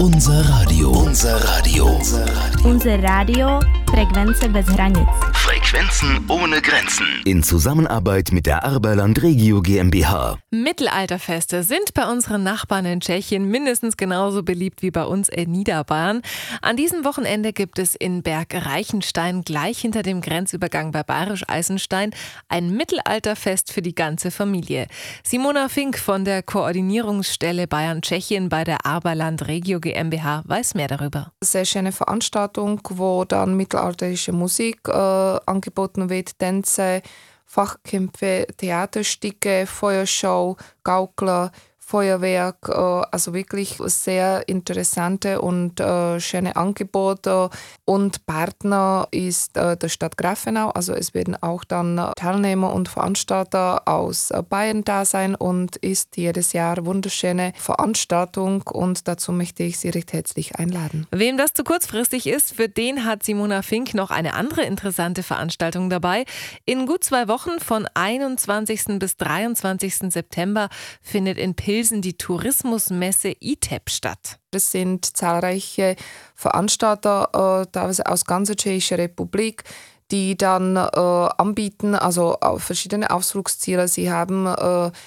Unser Radio. Unser Radio. Unser Radio, Frekvence bez hranic. Frequenzen ohne Grenzen. In Zusammenarbeit mit der Arberland Regio GmbH. Mittelalterfeste sind bei unseren Nachbarn in Tschechien mindestens genauso beliebt wie bei uns in Niederbayern. An diesem Wochenende gibt es in Berg Reichenstein, gleich hinter dem Grenzübergang bei Bayerisch Eisenstein, ein Mittelalterfest für die ganze Familie. Simona Fink von der Koordinierungsstelle Bayern-Tschechien bei der Arberland Regio GmbH weiß mehr darüber. Sehr schöne Veranstaltung, wo dann mittelalterliche Musik angeboten wird, Tänze, Fachkämpfe, Theaterstücke, Feuershow, Gaukler, Feuerwerk, also wirklich sehr interessante und schöne Angebote. Und Partner ist der Stadt Grafenau, also es werden auch dann Teilnehmer und Veranstalter aus Bayern da sein und ist jedes Jahr eine wunderschöne Veranstaltung und dazu möchte ich Sie recht herzlich einladen. Wem das zu kurzfristig ist, für den hat Simona Fink noch eine andere interessante Veranstaltung dabei. In gut 2 Wochen von 21. bis 23. September findet in Pilsen die Tourismusmesse ITEP statt. Es sind zahlreiche Veranstalter, teilweise aus ganzer Tschechischen Republik, die dann anbieten, also verschiedene Ausflugsziele. Sie haben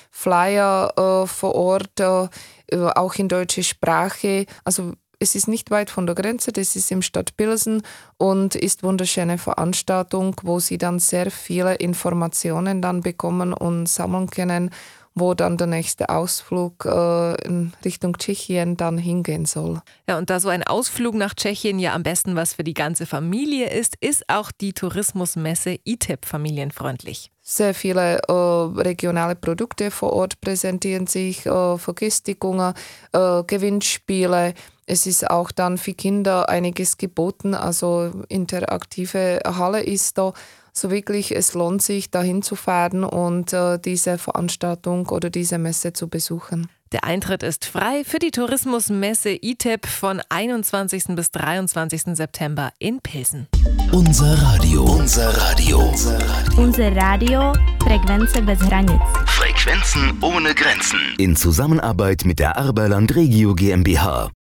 Flyer vor Ort, auch in deutscher Sprache. Also es ist nicht weit von der Grenze, das ist im Stadt Pilsen und ist eine wunderschöne Veranstaltung, wo Sie dann sehr viele Informationen dann bekommen und sammeln können, wo dann der nächste Ausflug in Richtung Tschechien dann hingehen soll. Ja, und da so ein Ausflug nach Tschechien ja am besten was für die ganze Familie ist auch die Tourismusmesse ITEP familienfreundlich. Sehr viele regionale Produkte vor Ort präsentieren sich, Verköstigungen, Gewinnspiele. Es ist auch dann für Kinder einiges geboten, also interaktive Halle ist da. So wirklich, es lohnt sich, dahin zu fahren und diese Veranstaltung oder diese Messe zu besuchen. Der Eintritt ist frei für die Tourismusmesse ITEP von 21. bis 23. September in Pilsen. Unser Radio. Unser Radio. Unser Radio, Frekvence bez hranic. Frequenzen ohne Grenzen. In Zusammenarbeit mit der Arberland Regio GmbH.